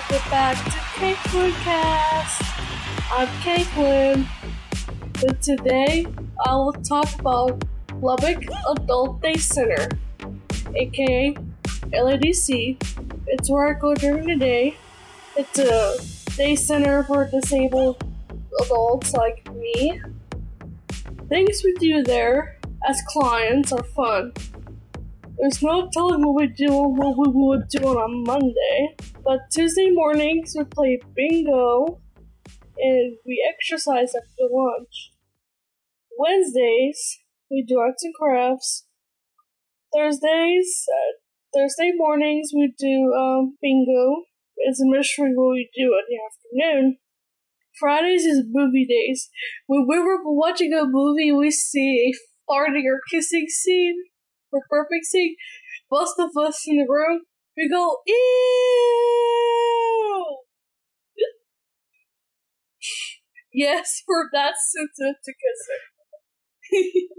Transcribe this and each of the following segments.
Get back to Caitlin Cast. I'm Caitlin, and today I will talk about Lubbock Adult Day Center, aka LADC. It's where I go during the day. It's a day center for disabled adults like me. Things we do there as clients are fun. There's no telling what we would do on a Monday, but Tuesday mornings we play bingo and we exercise after lunch. Wednesdays we do arts and crafts. Thursday mornings we do bingo. It's a mystery what we do in the afternoon. Fridays is movie days. When we're watching a movie, we see a farting or kissing scene. For perfect scene, most of us in the room, we go, ew! Yes, for that sensitive to kissing.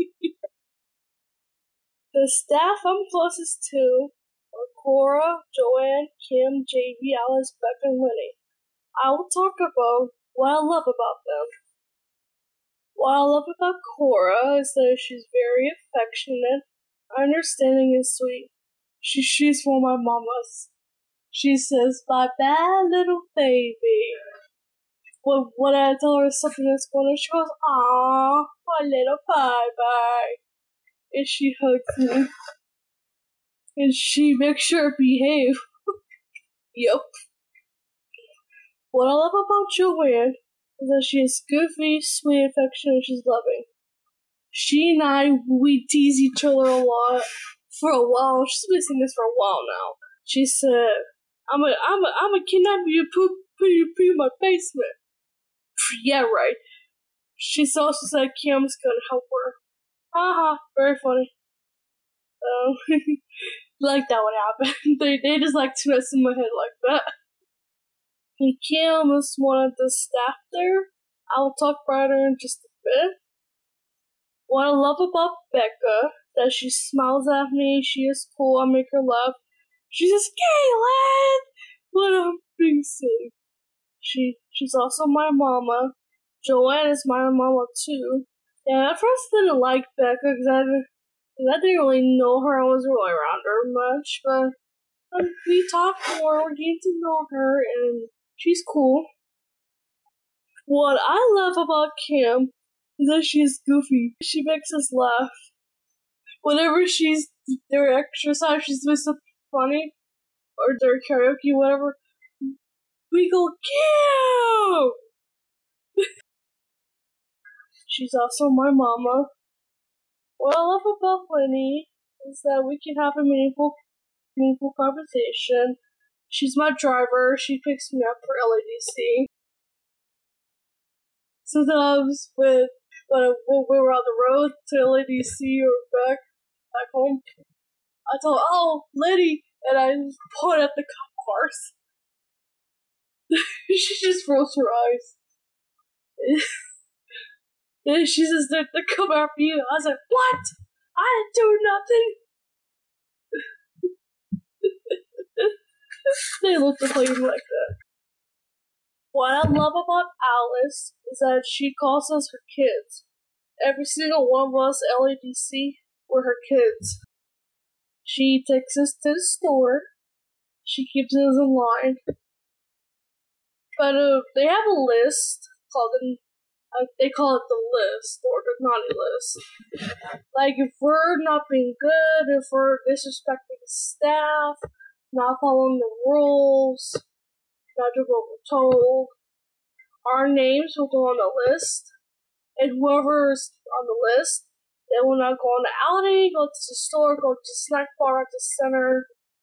The staff I'm closest to are Cora, Joanne, Kim, JV, Alice, Becca, and Winnie. I will talk about what I love about them. What I love about Cora is that she's very affectionate, understanding, and sweet. She's one of my mamas. She says, "My bad little baby." When I tell her something that's going on, she goes, "Aw, my little bye-bye." And she hugs me. And she makes sure I behave. Yup. What I love about Joanne is that she is goofy, sweet, affectionate, and she's loving. She and I, we tease each other a lot for a while. She's been saying this for a while now. She said, I'm a kidnap you, put you in my basement. Yeah, right. She's also said Kim's gonna help her. Haha, very funny. Like that would happen. They just like to mess in my head like that. And Kim is one of the staff there. I'll talk about her in just a bit. What I love about Becca, that she smiles at me, she is cool, I make her laugh. She says, "Caitlin!" When I'm being silly. She's also my mama. Joanne is my mama too. And at first I didn't like Becca because I didn't really know her, I wasn't really around her much, but we talked more, we're getting to know her, and she's cool. What I love about Kim is that she's goofy. She makes us laugh. Whenever she's their exercise, she's doing something funny, or their karaoke, whatever, we go, Kim! She's also my mama. What I love about Winnie is that we can have a meaningful conversation. She's my driver. She picks me up for LADC. Sometimes when we're on the road to LADC or back home, I tell her, "Oh, Liddy," and I point at the cop cars. She just rolls her eyes. And she says, "They're coming after you." I was like, "What? I didn't do nothing." They look the same like that. What I love about Alice is that she calls us her kids. Every single one of us LADC, we're her kids. She takes us to the store. She keeps us in line. But they have a list called they call it the list, or the naughty list. Like, if we're not being good, if we're disrespecting the staff, not following the rules, not doing what we're told, our names will go on the list, and whoever's on the list, they will not go on the outing, go to the store, go to the snack bar at the center.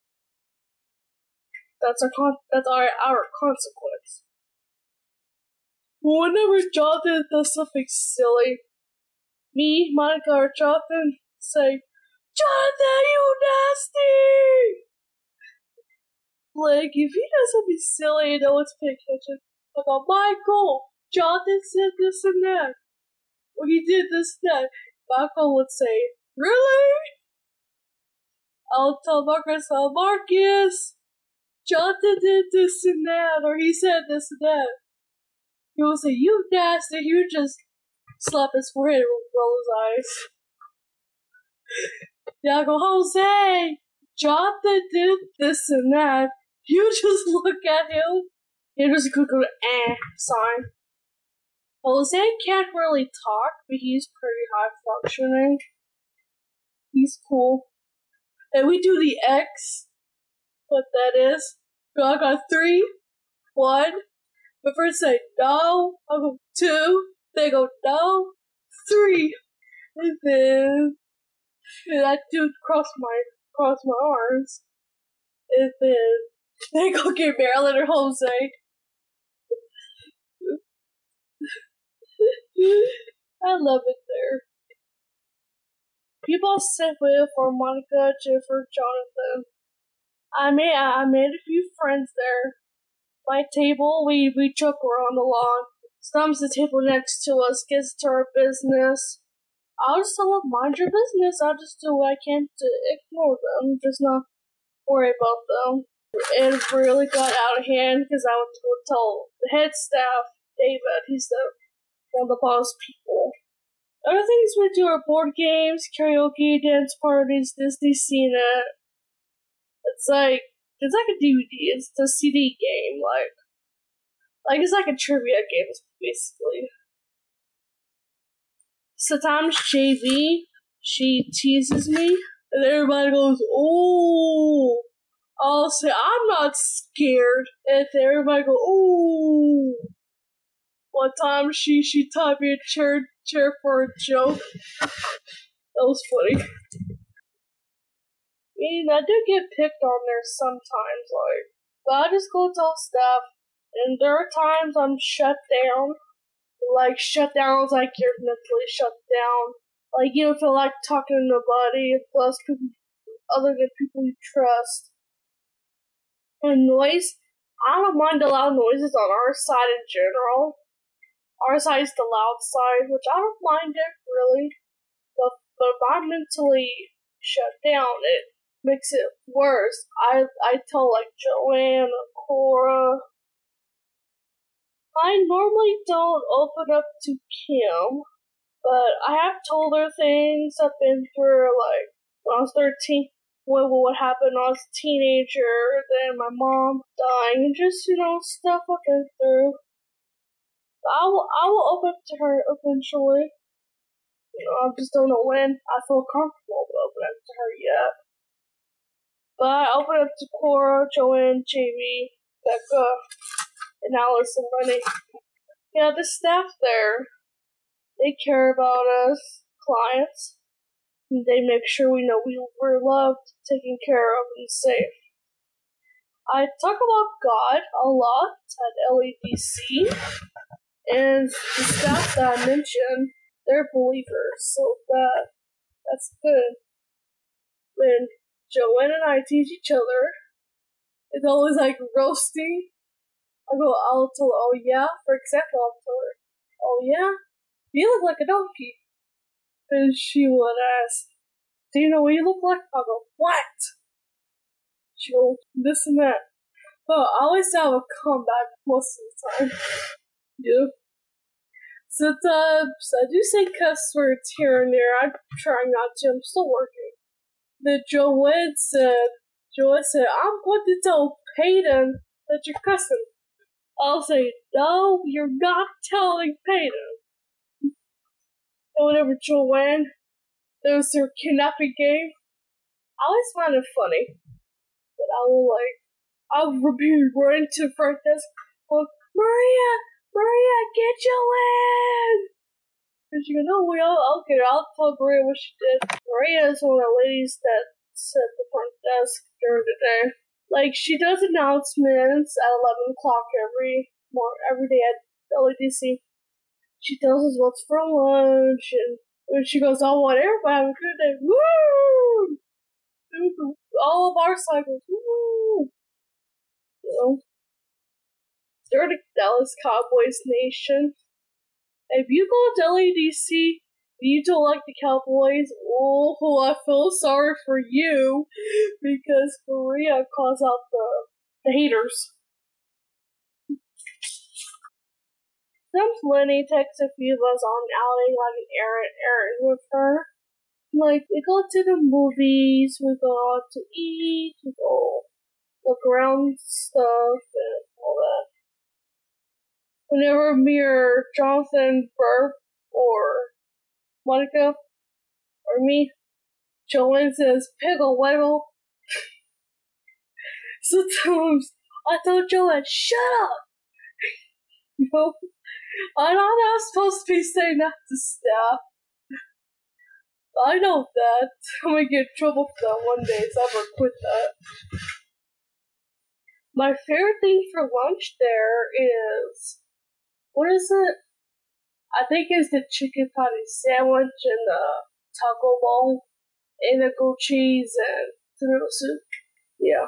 That's our consequence. Whenever Jonathan does something silly, me, Monica, or Jonathan say, "Jonathan, you nasty!" Like, if he does something silly and no one's paying attention, I go, "Michael, Jonathan said this and that. Or he did this and that." Michael would say, "Really?" I'll tell Marcus, "Marcus, Jonathan did this and that, or he said this and that. He will say, you nasty. He would just slap his forehead and roll his eyes. Yeah, I go, Jose, Jonathan did this and that. You just look at him. He just go to sign. Jose can't really talk, but he's pretty high functioning. He's cool. And we do the X. What that is. I got 3, 1. But first say no. I go 2. They go no. 3. And then that dude crossed my arms. And then they go get Marilyn or Jose. I love it there. People sit with for Monica, Jennifer, Jonathan. I made a few friends there. My table, we joke around a lot. Sometimes the table next to us gets to our business. I'll just tell them, mind your business. I'll just do what I can to ignore them. Just not worry about them. It really got out of hand because I went to go tell the head staff, David, he's one of the boss people. Other things we do are board games, karaoke, dance parties, Disney Scene It. It's like a DVD. It's a CD game, like it's like a trivia game, basically. Sometimes JV, she teases me, and everybody goes, "Oh!" I'll say, "I'm not scared," and everybody go, "Oh!" One time she taught me a chair for a joke. That was funny. I mean, I do get picked on there sometimes, but I just go tell staff, and there are times I'm shut down. Like, shut down is like you're mentally shut down. Like, you don't feel like talking to nobody, plus people other than people you trust. And noise, I don't mind the loud noises on our side in general. Our side is the loud side, which I don't mind it, really. But if I'm mentally shut down, it makes it worse. I tell, like, Joanne or Cora. I normally don't open up to Kim, but I have told her things I've been through, like, when I was 13, what happened when I was a teenager, then my mom dying, and just, stuff I've been through. I will open up to her eventually. I just don't know when I feel comfortable to open up to her yet. But I open up to Cora, Joanne, Jamie, Becca, and Alice and Lenny. Yeah, the staff there, they care about us, clients. And they make sure we know we're loved, taken care of, and safe. I talk about God a lot at LADC, and the staff that I mentioned, they're believers, so that's good. When Joanne and I teach each other, it's always like roasting. I'll tell her, oh yeah? For example, I'll tell her, oh yeah? You look like a donkey. And she would ask, do you know what you look like? I'll go, what? She goes, this and that. But I always have a comeback most of the time. Yeah. Sometimes I do say cuss words here and there. I'm trying not to. I'm still working. Then Joanne said, I'm going to tell Peyton that you're cussing. I'll say, no, you're not telling Peyton. And whenever Joanne does her kidnapping game, I always find it funny. But I'll be running to the front desk, going, Maria, get Joanne! And she goes, no, I'll get her. I'll tell Maria what she did. Maria is one of the ladies that sat at the front desk during the day. Like, she does announcements at 11 o'clock every day at LADC. She tells us what's for lunch, and she goes, I want everybody to have a good day. Woo! All of our cycles. Woo! They're the Dallas Cowboys nation. If you go to LADC, you don't like the Cowboys, I feel sorry for you, because Maria calls out The haters. Sometimes Lenny takes a few of us on an outing, like an errand with her. Like, we go to the movies, we go out to eat, we go look around stuff and all that. Whenever me or Jonathan burp or Monica or me, Joanne says, "Piggle wiggle." Sometimes I tell Joanne, "Shut up!" You know? I'm not supposed to be saying that to staff. I know that. I'm gonna get in trouble for that one day, so I'm gonna quit that. My favorite thing for lunch there is, what is it? I think it's the chicken patty sandwich and the taco bowl and the goat cheese and tomato soup. Yeah.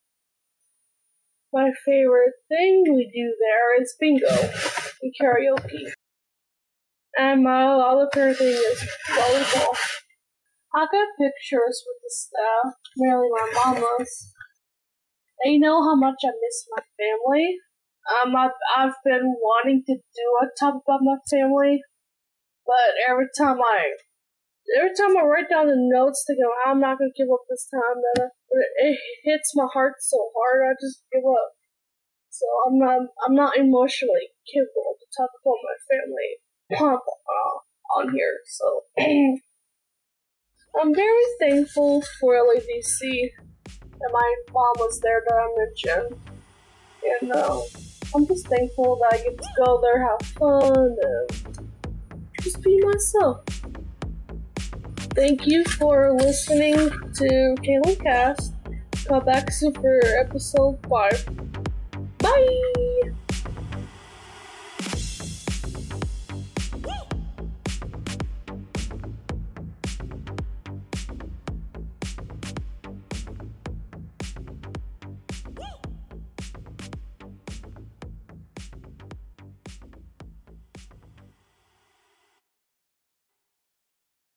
My favorite thing we do there is bingo and karaoke. And my other favorite thing is volleyball. I got pictures with the staff, mainly my mama's. They know how much I miss my family. I've been wanting to do a talk about my family, but every time I write down the notes to go, I'm not gonna give up this time. Then it hits my heart so hard, I just give up. So I'm not emotionally capable to talk about my family on here. So I'm very thankful for LADC and my mom was there that I mentioned, and I'm just thankful that I get to go there, have fun, and just be myself. Thank you for listening to Kayla Cast. Come back soon for episode 5. Bye!